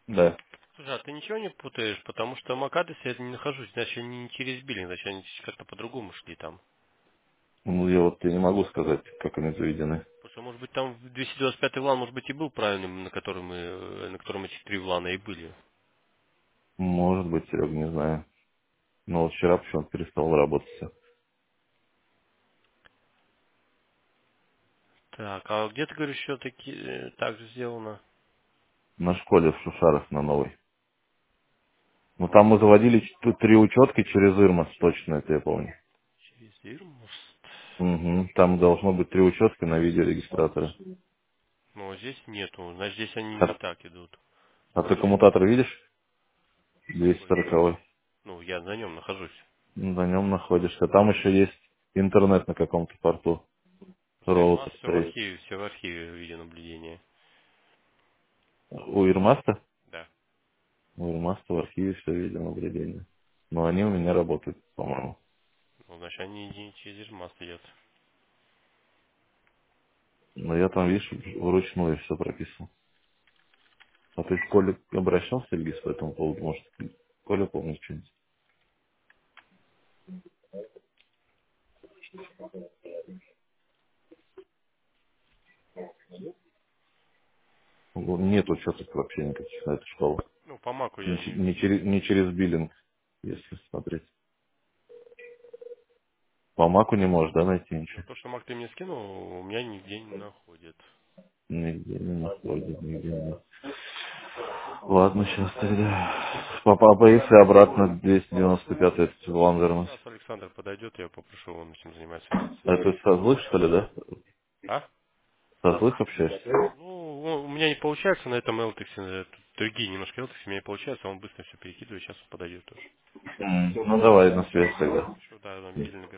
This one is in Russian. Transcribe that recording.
Да. Слушай, а ты ничего не путаешь? Потому что МАК-адрес я не нахожусь, значит, они не через биллинг, значит, они как-то по-другому шли там. Ну, я вот тебе не могу сказать, как они заведены. Потому что, может быть, там 225 влан, может быть, и был правильным, на котором эти три влана и были. Может быть, Серега, не знаю. Но вот вчера почему-то перестал работать всё. Так, а где ты говоришь, все-таки так же сделано? На школе в Шушарах на новой. Ну, там мы заводили три учетки через Ирмас, точно это я помню. Через Ирмост. Угу. Там должно быть три учетка на видеорегистраторе. Ну, а здесь нету, значит, здесь они не А, так идут. а ты коммутатор видишь? Какой? 240. Ну, я на нем нахожусь. На нем находишься. Там еще есть интернет на каком-то порту. Ирмас Роутер стоит. все в архиве видеонаблюдения. У Ирмаста? Да. У Ирмаста в архиве все видеонаблюдение. Но они у меня работают, по-моему. Ну, значит, они не через Ирмас идет. Но я там, видишь, вручную все прописал. А ты в Коле обращался, Ильгиз, по этому поводу? Может, Коля помнит что-нибудь? Нет учеток вообще никаких на эту школу. Ну, по Маку Не, я не... не через биллинг, если смотреть. По Маку не можешь, да, найти Ну, ничего? то, что Мак ты мне скинул, у меня нигде не находит. Нигде не находит, нигде нет. Ладно, сейчас тогда. Папа, если обратно 295 это Ван вернуть. Сейчас Александр подойдет, я попрошу, он этим занимается вместе. Это со злых, что ли, да? А? Со злых общаешься? Ну, у меня не получается на этом LTX, другие немножко LTX, у меня не получается, он быстро все перекидывает, сейчас он подойдет тоже. Ну давай на связь тогда. Хорошо, да, на бильник